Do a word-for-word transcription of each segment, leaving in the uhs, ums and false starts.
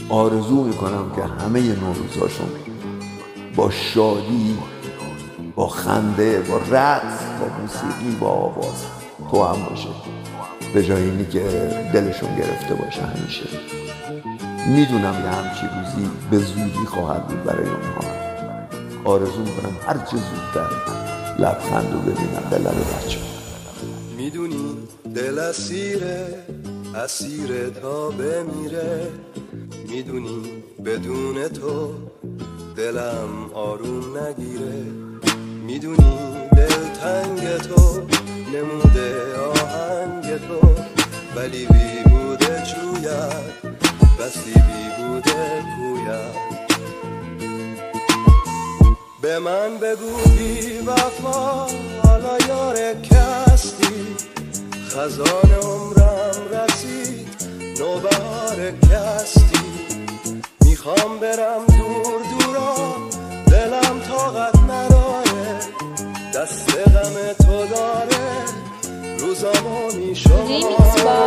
آرزو میکنم که همه نوروزاشون با شادی، با خنده، با رقص، با موسیقی، با آواز تو هم باشه، به جای اینی که دلشون گرفته باشه. همیشه میدونم یه همچی روزی به زودی خواهد بود برای اونها. آرزو میکنم هر چه زودتر لبخند رو ببینم به لب بچه. میدونی دل اسیره، اسیره تا بمیره. میدونی بدون تو دلم آروم نگیره. میدونی دل تنگ تو، نموده آهنگ تو، ولی بیهوده جوید، بسی بیهوده گوید. به من بگو بی وفا، حالا یار کستی. خزان عمرم رسید، نوبهار کستی. میخوام برم دور دورا، دلم طاقت نداره. دست غم تو داره، روزامو میشماره.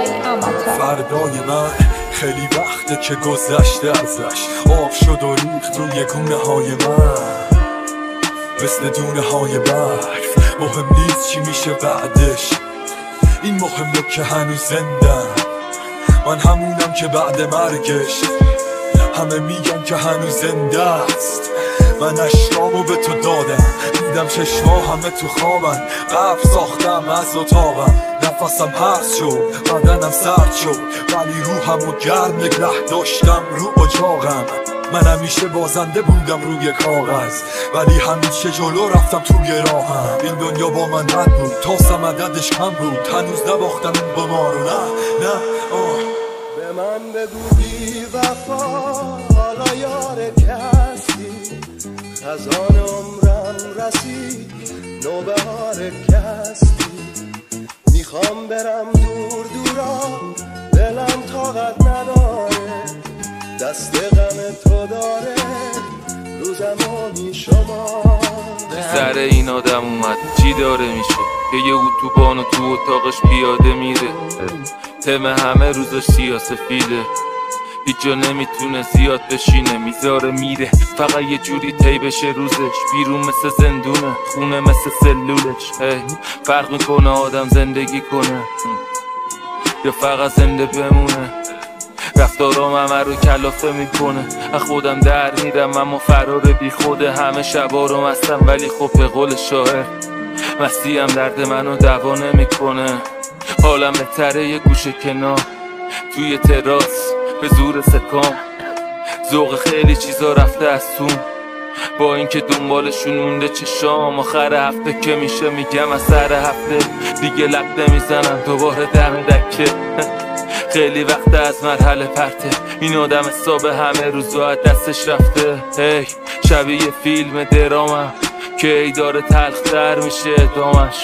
فردای من خیلی وقته که گذشته ازش، آب شد و ریخت روی گونه های من مثل دونه های برف. مهم نیست چی میشه بعدش، این مهمه که هنوز زندم. من همونم که بعد مرگش همه میگن که هنوز زنده است. من اشکامو به تو دادم، دیدم چشما همه تو خوابن. قبل ساختم از اتاقم، نفسم هست شد، بدنم سرد شد، ولی روحمو گرم نگه داشتم رو اجاقم. من همیشه بازنده بودم روی کاغذ، ولی همیشه جلو رفتم توی راهم. این دنیا با من بد بود، تا سمددش کم بود، هنوز نباختم این قمارو. نه نه آه. به من بگو بی وفا، حالا یار کسی. خزان عمرم رسید، نوبهار کسی. میخوام برم دور دورا، دلم طاقت نداره. دست غم تو داره، روزمو میشماره. سر این آدم اومد چی داره میشه که یه اتوبان و تو اتاقش پیاده میره. تم همه روزش سیاسفیده، هیچ جا نمیتونه زیاد بشینه، میذاره میره فقط یه جوری طی بشه روزش. بیرون مثل زندونه، خونه مثل سلولش. هی فرق میکنه آدم زندگی کنه یا فقط زنده بمونه. رفتارام همه رو کلافه میکنه، از خودم در میرم اما فرار بی خوده. همه شبا رو مستم ولی خب به قول شاعر مستی هم درد منو دوا نمیکنه. حالم بهتره یه گوشه کنار توی تراس به زور سکام. ذوق خیلی چیزا رفته از تون، با اینکه دنبالشون مونده چشام. آخر هفته که میشه میگم از سر هفته دیگه لب نمیزنم دوباره دم دکه. خیلی وقت از مرحله پرته، این آدم حساب همه روزا از دستش رفته. هی شبیه فیلم درامم که ای داره تلختر میشه ادامش.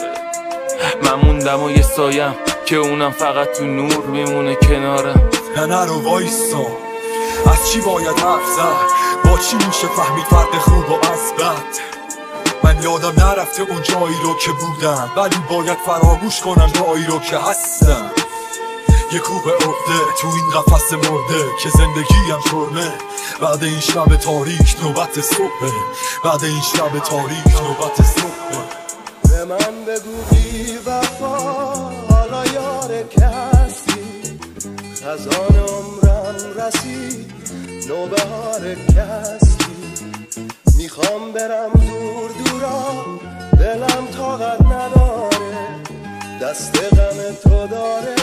من موندم و یه سایم که اونم فقط تو نور میمونه کنارم. نه نرو وایسا، از چی باید حرف زد، با چی میشه فهمید فرق خوب و از بد. من یادم نرفته اون جایی رو که بودم، ولی باید فراموش کنم جایی رو که هستم. یه کوب عقده تو این قفس مرده که زندگیم شرمه. بعد این شب تاریک نوبت صبحه، بعد این شب تاریک نوبت صبحه. به من بگو بی وفا، حالا یار کسی. خزان عمرم رسید، نوبهار کسی. میخوام برم دور دورا، دلم طاقت نداره. دست غم تو داره،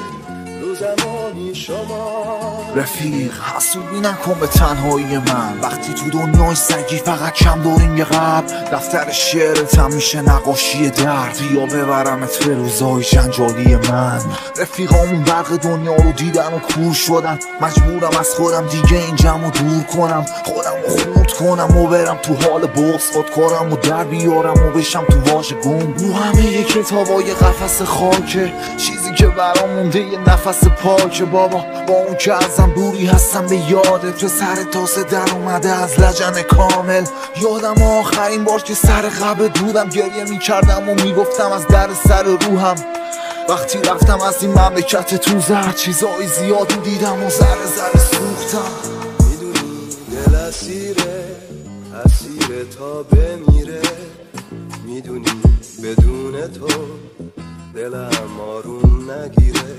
روزمو میشماره. رفیق حسودی نکن به تنهایی من، وقتی تو دنیای سگی فقط کم داریم یه قبل. دفتر شعرت هم میشه نقاشی درد، یا ببرمت به روزای جنجالی من. رفیقامون برق دنیا رو دیدن و کور شدن، مجبورم از خودم دیگه این جمع رو دور کنم. خودم رو خورد کنم و برم تو حال بغض، خود کارم و در بیارم و بشم تو واژه گم. رو همه یه کتابای قفس خاکه، چیزی که برام مونده یه نفس پاکه. بابا با اون که ازم دوری هستم به یادت، تو سر تاسه در اومده از لجن کامل. یادم آخرین بار که سر قبل بودم گریه میکردم و میگفتم از در سر روحم وقتی رفتم از این مملکت تو زرد چیزای زیادی دیدم و ذره ذره سوختم. میدونی دل اسیره اسیره تا بمیره، میدونی بدون تو دلم آروم نگیره،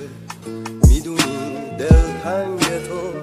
میدونی دلتنگ تو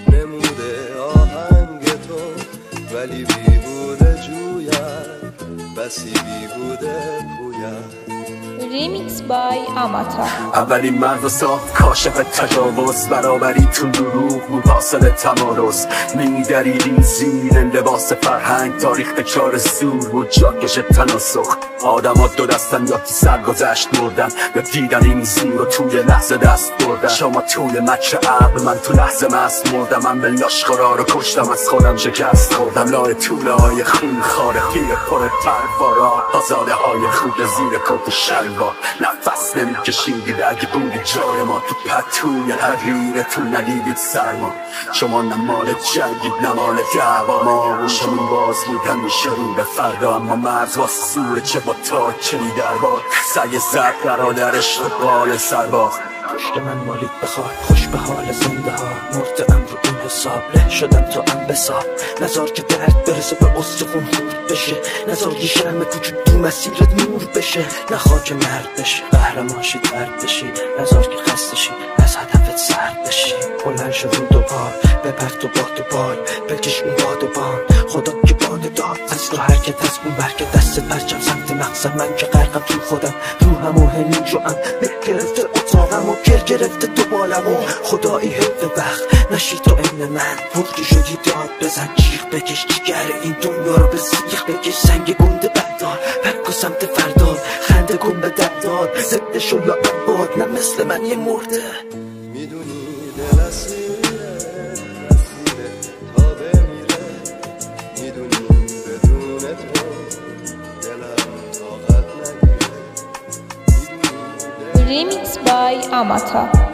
نموده آهنگ تو، ولی بیهوده جوید بسی بیهوده پوید. ریمیکس بای آماتا. اولین مرد و ساخت کاشف تجاوز، برابری تو دروغ بود حاصل تمارز. میدریدی زیر لباس فرهنگ، تاریخ چار سور بود جاکش تناسخ. آدم ها دو دستن یا تو سرگذشت مردن، یا دیدن این زور رو توی لحظه دست بردن. شما توی مچ عقل، من تو لحظه مست مردم. من به لاشخورا رو کشتم، از خودم شکست خوردم. لای طوله های خون خاره گیر پر پروارا، آزاده های خوب زیر کت شلوار. نفس نمی کشیدید اگه بودی جای ما، تو پتوی حریرتون ندیدید سرما. شما نمال جنگید نمال دعوا، ما و شما باز بود همیشه رو به فردا. اما مرز واسه سوره چه با تا چلی دربار، سعی زد برادرش رو بال سرباز. پشت من مالید بخواد خوش به حال زنده ها، مرده ام رو این حساب له شدم تا ام بساب. نزار که درد برسه به استخون خورد بشه، نزار یه شرم کوچک تو مسیرت نور بشه. نخواه که مرد بشه قهرمان شی درد بشی، نزار که خسته شی از هدفت سرد بشی. بلند شو رو دوبار بپر تو باد و بال، بکش اون باد و بان خدا که باد داد. از تو حرکت از اون برکه دستت پرچم سمت مقصد، من که غرقم تو خودم روحم و هنین جوام به گرفته اتاقم و گر گرفته تو بالم و خدایی حفظ وقت نشی تو این من. پرکی شدی داد بزن جیغ بکش، جگر این دنیا رو به سیخ بکش. سنگ گنده بردار پک و سمت فردار، خنده کن به دردار زده شو یا عباد، نه مثل من یه مرده. میدونی دل اسیره اسیره تا بمیره، میدونی بدون تو دلم طاقت نگیره. ریمیکس بای آماتا.